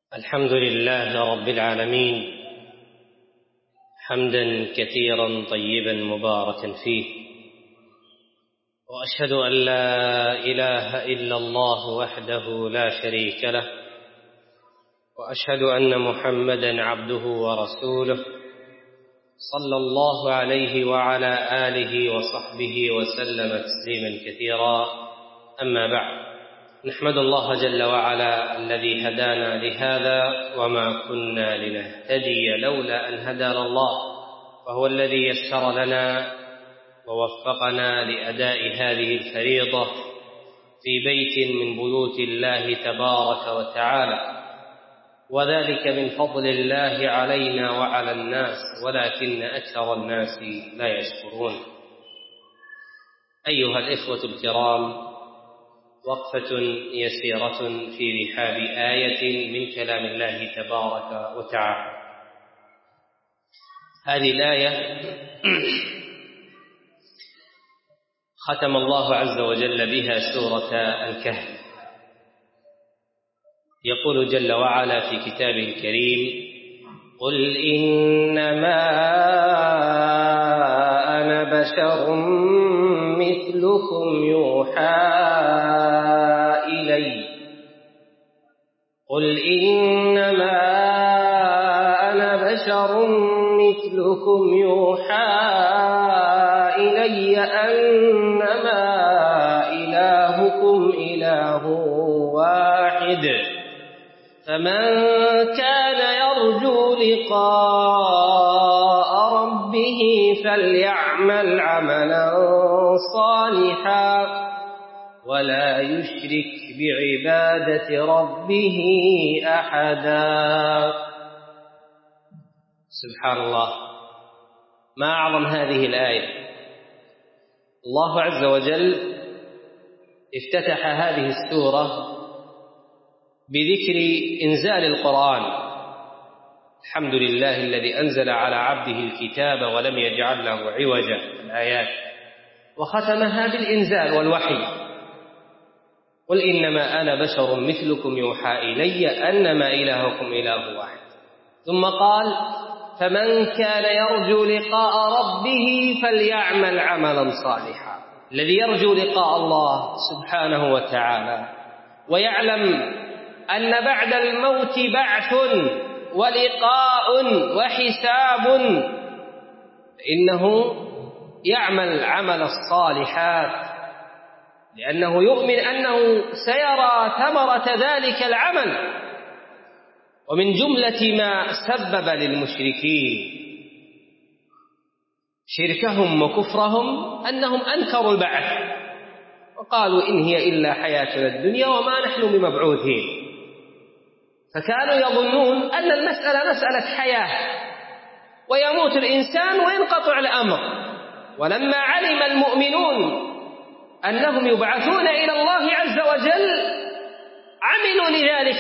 الحمد لله رب العالمين، حمدا كثيرا طيبا مباركا فيه، وأشهد أن لا إله إلا الله وحده لا شريك له، وأشهد أن محمدا عبده ورسوله صلى الله عليه وعلى آله وصحبه وسلم تسليما كثيرا. أما بعد، نحمد الله جل وعلا الذي هدانا لهذا وما كنا لنهتدي لولا أن هدانا الله، وهو الذي يسر لنا ووفقنا لأداء هذه الفريضة في بيت من بيوت الله تبارك وتعالى، وذلك من فضل الله علينا وعلى الناس، ولكن أكثر الناس لا يشكرون. أيها الإخوة الكرام، وقفة يسيرة في رحاب آية من كلام الله تبارك وتعالى. هذه الآية ختم الله عز وجل بها سورة الكهف. يقول جل وعلا في كتابه الكريم: قل إنما أنا بشر مثلكم يوحى إلي قل إنما أنا بشر مثلكم يوحى إلي أنما إلهكم إله واحد، فمن كان يرجو لقاء ربه فليعمل عملا صالحا ولا يشرك بعبادة ربه أحدا. سبحان الله، ما أعظم هذه الآية. الله عز وجل افتتح هذه السورة بذكر إنزال القرآن. الحمد لله الذي أنزل على عبده الكتاب ولم يجعل له عوجا، الآيات، وختمها بالإنزال والوحي. قل إنما أنا بشر مثلكم يوحى إلي أنما إلهكم إله واحد، ثم قال: فمن كان يرجو لقاء ربه فليعمل عملا صالحا. الذي يرجو لقاء الله سبحانه وتعالى ويعلم أن بعد الموت بعث ولقاء وحساب، فإنه يعمل عمل الصالحات، لأنه يؤمن أنه سيرى ثمرة ذلك العمل. ومن جملة ما سبب للمشركين شركهم وكفرهم أنهم أنكروا البعث، وقالوا إن هي إلا حياتنا الدنيا وما نحن بمبعوثين. فكانوا يظنون أن المسألة مسألة حياة، ويموت الإنسان وينقطع الأمر. ولما علم المؤمنون أنهم يبعثون إلى الله عز وجل عملوا لذلك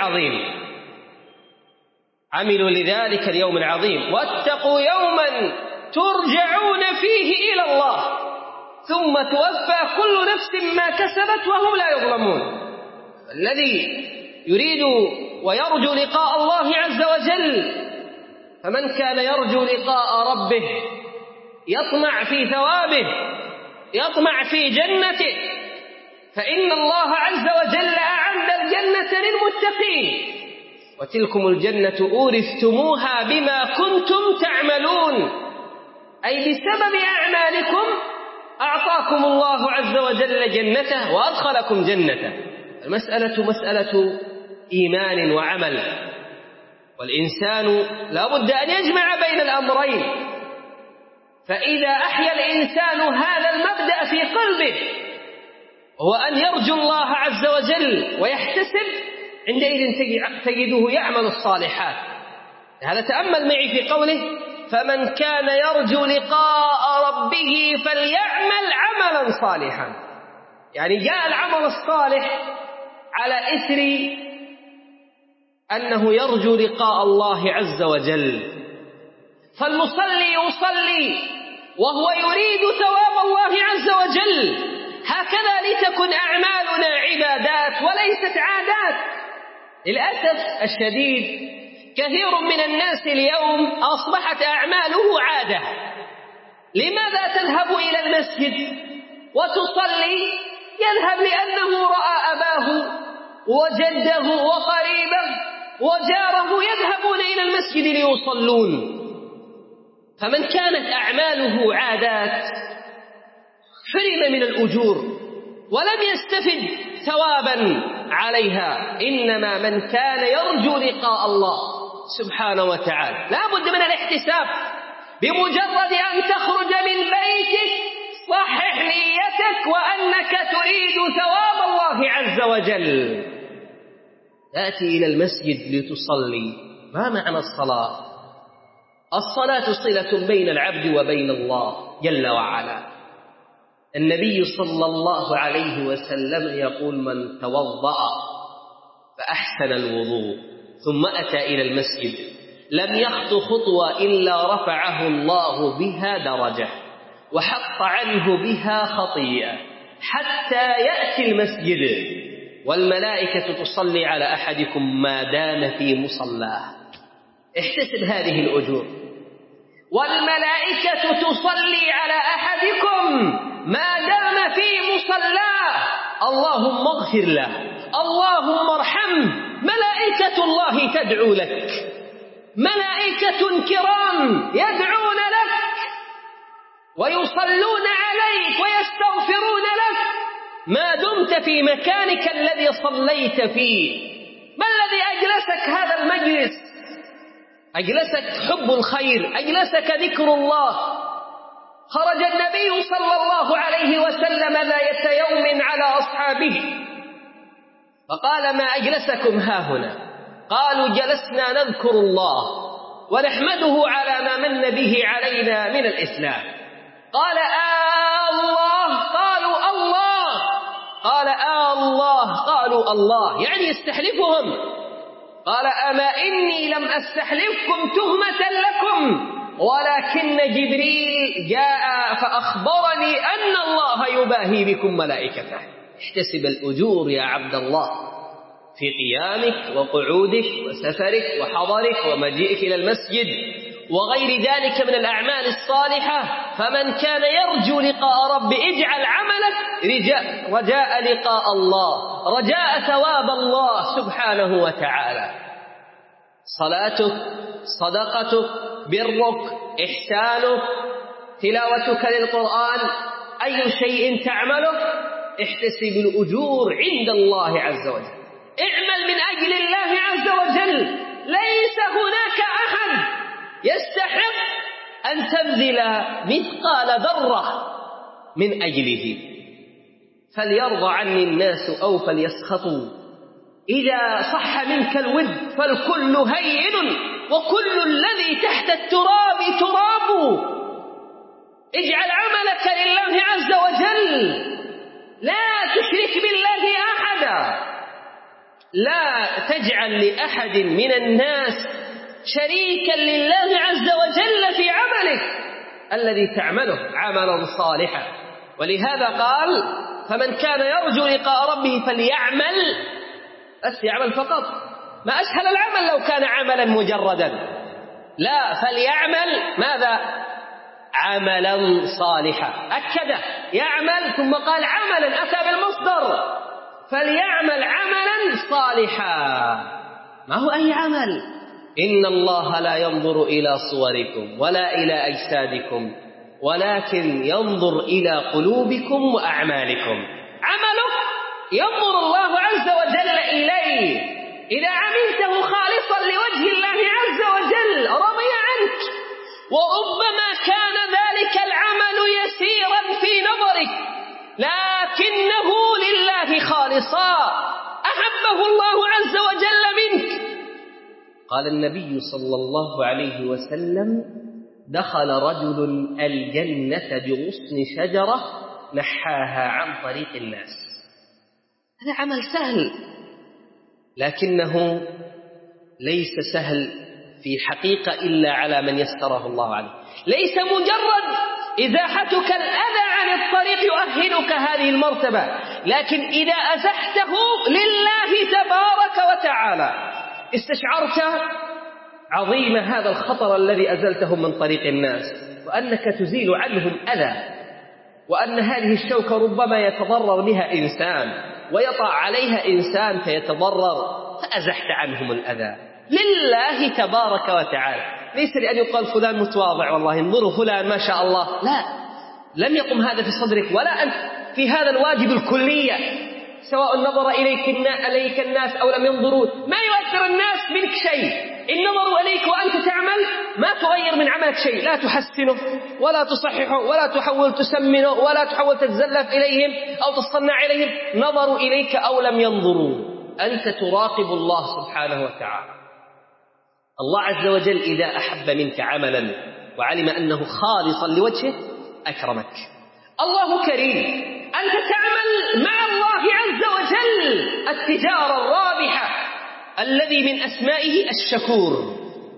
اليوم العظيم، واتقوا يوما ترجعون فيه إلى الله ثم توفى كل نفس ما كسبت وهم لا يظلمون. الذي يريد ويرجو لقاء الله عز وجل، فمن كان يرجو لقاء ربه يطمع في ثوابه، يطمع في جنته، فإن الله عز وجل أعد الجنة للمتقين، وتلكم الجنة أورثتموها بما كنتم تعملون، أي بسبب أعمالكم أعطاكم الله عز وجل جنته وأدخلكم جنته. المسألة مسألة إيمان وعمل، والإنسان لا بد أن يجمع بين الأمرين. فإذا أحيا الإنسان هذا المبدأ في قلبه، هو أن يرجو الله عز وجل ويحتسب، عندئذ تجده يعمل الصالحات. هذا تأمل معي في قوله: فمن كان يرجو لقاء ربه فليعمل عملا صالحا. يعني جاء العمل الصالح على إثر أنه يرجو لقاء الله عز وجل. فالمصلي يصلي وهو يريد ثواب الله عز وجل، هكذا لتكن أعمالنا عبادات وليست عادات، للأسف الشديد كثير من الناس اليوم أصبحت أعماله عادة. لماذا تذهب إلى المسجد وتصلي؟ يذهب لأنه رأى أباه وجده وقريبه وجاره يذهبون إلى المسجد ليصلون. فمن كانت أعماله عادات حرم من الأجور ولم يستفد ثوابا عليها، إنما من كان يرجو لقاء الله سبحانه وتعالى لا بد من الاحتساب. بمجرد أن تخرج من بيتك صحح نيتك وأنك تريد ثواب الله عز وجل. تأتي إلى المسجد لتصلي. ما معنى الصلاة؟ الصلاة صلة بين العبد وبين الله جل وعلا. النبي صلى الله عليه وسلم يقول: من توضأ فأحسن الوضوء ثم أتى إلى المسجد لم يخط خطوة إلا رفعه الله بها درجة وحط عنه بها خطيئة حتى يأتي المسجد والملائكة تصلي على أحدكم ما دام في مصلاه. احتسب هذه الأجور. والملائكة تصلي على أحدكم ما دام في مصلاه. اللهم اغفر له، اللهم ارحمه. ملائكة الله تدعو لك، ملائكة كرام يدعون لك ويصلون عليك ويستغفرون لك ما دمت في مكانك الذي صليت فيه. ما الذي أجلسك هذا المجلس؟ أجلسك حب الخير، أجلسك ذكر الله. خرج النبي صلى الله عليه وسلم ذات يوم على أصحابه فقال: ما أجلسكم هاهنا؟ قالوا: جلسنا نذكر الله ونحمده على ما من به علينا من الإسلام. قال: الله؟ قالوا: الله. قال: الله؟ قالوا: الله. يعني يستحلفهم. قال: أما إني لم أستحلفكم تهمة لكم ولكن جبريل جاء فأخبرني أن الله يباهي بكم ملائكته. احتسب الأجور يا عبد الله في قيامك وقعودك وسفرك وحضرك ومجيئك إلى المسجد وغير ذلك من الأعمال الصالحة. فمن كان يرجو لقاء رب اجعل عملك رجاء لقاء الله، رجاء ثواب الله سبحانه وتعالى. صلاتك، صدقتك، برك، إحسانك، تلاوتك للقرآن، أي شيء تعمله احتسب الأجور عند الله عز وجل. اعمل من أجل الله عز وجل. ليس هناك أحد يستحق أن تبذل مثقال ذرة من أجله. فليرضى عني الناس أو فليسخطوا. إذا صح منك الود فالكل هين وكل الذي تحت التراب تراب. اجعل عملك لله عز وجل، لا تشرك بالله أحدا. لا تجعل لأحد من الناس شريكا لله عز وجل في عملك الذي تعمله عملا صالحا. ولهذا قال: فمن كان يرجو لقاء ربه فليعمل. بس يعمل فقط. ما أسهل العمل لو كان عملا مجردا. لا، فليعمل ماذا؟ عملا صالحا. أكده يعمل ثم قال عملا، أتى بالمصدر. فليعمل عملا صالحا. ما هو أي عمل؟ إن الله لا ينظر إلى صوركم ولا إلى أجسادكم ولكن ينظر إلى قلوبكم وأعمالكم. عملك ينظر الله عز وجل إليه. إذا عملته خالصا لوجه الله عز وجل رضي عنك. وربما كان ذلك العمل يسيرا في نظرك لكنه لله خالصا، أحبه الله عز وجل منك. قال النبي صلى الله عليه وسلم: دخل رجل الجنة بغصن شجرة نحاها عن طريق الناس. هذا عمل سهل لكنه ليس سهل في حقيقة إلا على من يسره الله عليه. ليس مجرد إزاحتك الأذى عن الطريق يؤهلك هذه المرتبة، لكن إذا أزحته لله تبارك وتعالى استشعرت عظيم هذا الخطر الذي أزلته من طريق الناس، وأنك تزيل عنهم أذى، وأن هذه الشوكة ربما يتضرر بها إنسان ويطع عليها إنسان فيتضرر، فأزحت عنهم الأذى لله تبارك وتعالى. ليس لأن يقال فلان متواضع والله انظروا فلان ما شاء الله، لا، لم يقم هذا في صدرك ولا أنت في هذا الواجب الكلية، سواء نظر إليك الناس أو لم ينظروا، ما يؤثر الناس منك شيء، إن نظروا إليك وأنت تعمل ما تغير من عملك شيء، لا تحسنه ولا تصححه ولا تحاول تسمنه ولا تحاول تتزلف إليهم أو تصنع إليهم، نظروا إليك أو لم ينظروا، أنت تراقب الله سبحانه وتعالى. الله عز وجل إذا أحب منك عملا وعلم أنه خالصا لوجهه أكرمك. الله كريم، أنت تعمل مع الله عز وجل التجارة الرابحة الذي من أسمائه الشكور.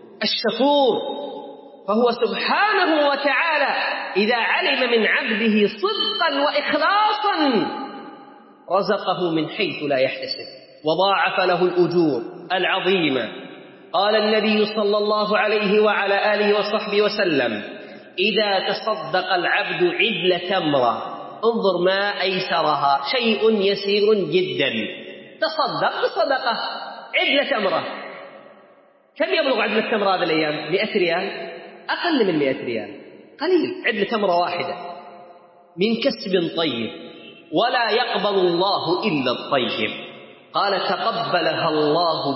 فهو سبحانه وتعالى إذا علم من عبده صدقا وإخلاصا رزقه من حيث لا يحتسب وضاعف له الأجور العظيمة. قال النبي صلى الله عليه وعلى آله وصحبه وسلم: إذا تصدق العبد عدل تمرة، انظر ما أيسرها، شيء يسير جدا، تصدق بصدقة عدل تمرة. كم يبلغ عدل التمرة هذه الأيام؟ 100 ريال، أقل من 100 ريال، قليل. عدل تمرة واحدة من كسب طيب، ولا يقبل الله إلا الطيب. قال: تقبلها الله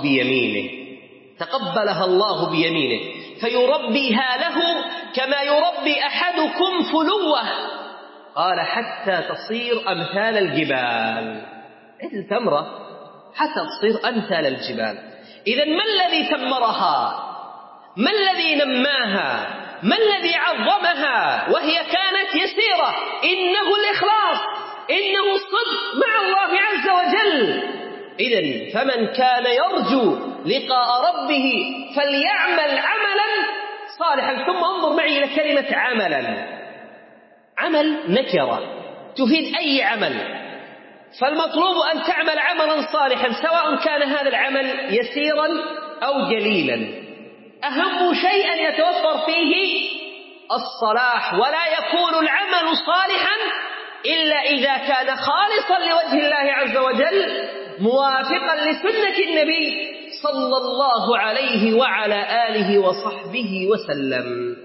بيمينه فيربيها له كما يربي أحدكم فلوه. قال: حتى تصير أمثال الجبال. عدل تمرة حتى تصير أمثال الجبال. إذن ما الذي ثمرها؟ ما الذي نماها؟ ما الذي عظمها وهي كانت يسيرة؟ إنه الإخلاص، إنه الصدق مع الله عز وجل. إذن فمن كان يرجو لقاء ربه فليعمل عملا صالحا. ثم انظر معي إلى كلمة عملا. عمل نكرة تفيد أي عمل، فالمطلوب أن تعمل عملا صالحا سواء كان هذا العمل يسيرا أو جليلا. أهم شيء أن يتوفر فيه الصلاح، ولا يكون العمل صالحا إلا إذا كان خالصا لوجه الله عز وجل موافقا لسنة النبي صلى الله عليه وعلى آله وصحبه وسلم.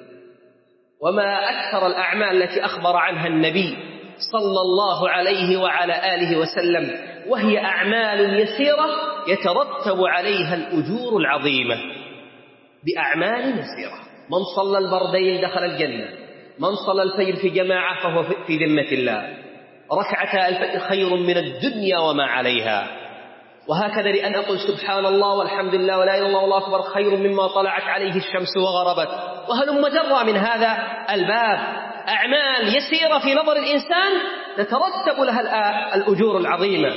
وما أكثر الأعمال التي أخبر عنها النبي صلى الله عليه وعلى آله وسلم وهي أعمال يسيرة يترتب عليها الأجور العظيمة بأعمال يسيرة. من صلى البردين دخل الجنة، من صلى الفجر في جماعة فهو في ذمة الله، ركعتا الفجر خير من الدنيا وما عليها. وهكذا لأن أقول سبحان الله والحمد لله ولا إله إلا الله والله أكبر خير مما طلعت عليه الشمس وغربت. وهلم جرى من هذا الباب أعمال يسيرة في نظر الإنسان تترتب لها الأجور العظيمة.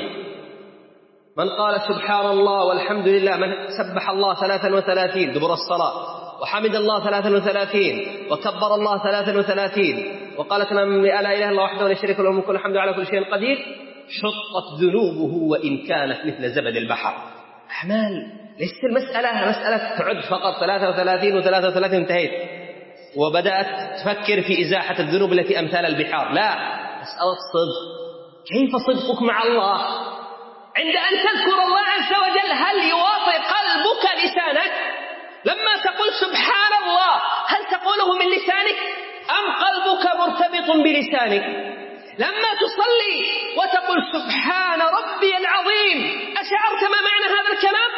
من قال سبحان الله والحمد لله، من سبح الله 33 دبر الصلاة، وحمد الله 33، وكبر الله 33، وقالت لا إله إلا الله وحده لا شريك له الملك وله الحمد على كل شيء قدير، حطت ذنوبه وإن كانت مثل زبد البحر. أعمال ليست المسألة مسألة تعد فقط 33 و33 انتهيت وبدأت تفكر في إزاحة الذنوب التي أمثال البحار، لا، مسألة صدق. كيف صدقك مع الله؟ عند أن تذكر الله عز وجل هل يواطئ قلبك لسانك؟ لما تقول سبحان الله هل تقوله من لسانك أم قلبك مرتبط بلسانك؟ لما تصلي وتقول سبحان ربي العظيم أشعرت ما معنى هذا الكلام؟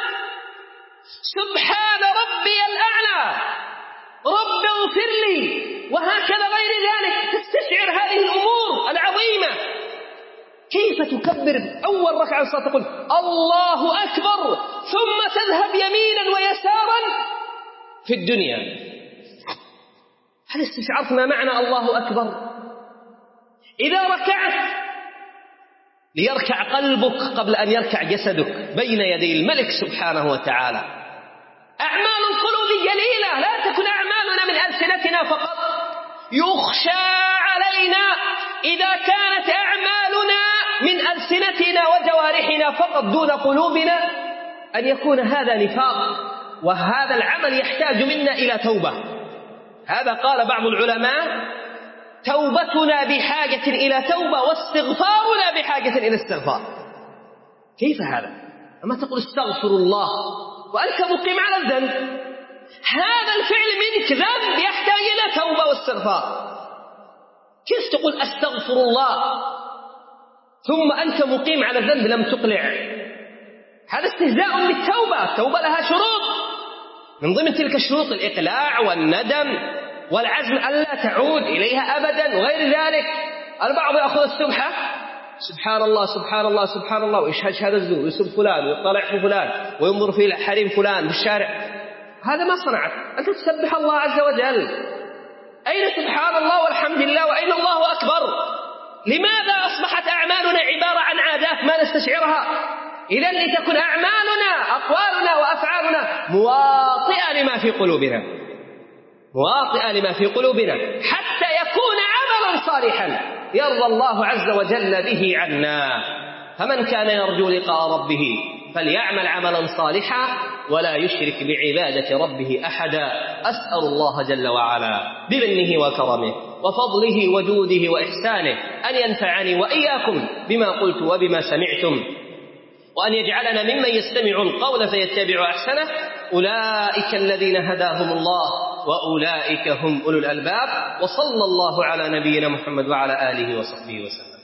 سبحان ربي الأعلى، رب اغفر لي، وهكذا غير ذلك. تستشعر هذه الأمور العظيمة. كيف تكبر أول ركعة الصلاة تقول الله أكبر ثم تذهب يمينا ويسارا في الدنيا؟ هل استشعرت ما معنى الله أكبر؟ إذا ركعت ليركع قلبك قبل أن يركع جسدك بين يدي الملك سبحانه وتعالى. أعمال القلوب جليلة، لا تكن أعمالنا من ألسنتنا فقط. يخشى علينا إذا كانت أعمالنا من ألسنتنا وجوارحنا فقط دون قلوبنا، أن يكون هذا نفاق، وهذا العمل يحتاج منا إلى توبة. هذا قال بعض العلماء: توبتنا بحاجة إلى توبة، واستغفارنا بحاجة إلى استغفار. كيف هذا؟ أما تقول استغفر الله وأنت مقيم على الذنب، هذا الفعل منك ذنب يحتاج إلى توبة واستغفار. كيف تقول أستغفر الله ثم أنت مقيم على الذنب لم تقلع؟ هذا استهزاء بالتوبة. التوبة لها شروط، من ضمن تلك الشروط الإقلاع والندم والعزم ألا تعود إليها أبدا وغير ذلك. البعض يأخذ السبحة، سبحان الله سبحان الله سبحان الله، ويشهد شهادة الزور ويسب فلان ويطلع في فلان وينظر في حريم فلان في الشارع. هذا ما صنعت، أنت تسبح الله عز وجل. أين سبحان الله والحمد لله وأين الله أكبر؟ لماذا أصبحت أعمالنا عبارة عن عادات ما نستشعرها؟ إذن لتكن أعمالنا أقوالنا وأفعالنا مواطئة لما في قلوبنا، مواطئة لما في قلوبنا، حتى يكون عملا صالحا يرضى الله عز وجل به عنا. فمن كان يرجو لقاء ربه فليعمل عملا صالحا ولا يشرك بعبادة ربه أحدا. أسأل الله جل وعلا بمنه وكرمه وفضله وجوده وإحسانه أن ينفعني وإياكم بما قلت وبما سمعتم، وأن يجعلنا ممن يستمع القول فيتبع أحسنه. أولئك الذين هداهم الله وأولئك هم أولو الألباب. وصلى الله على نبينا محمد وعلى آله وصحبه وسلم.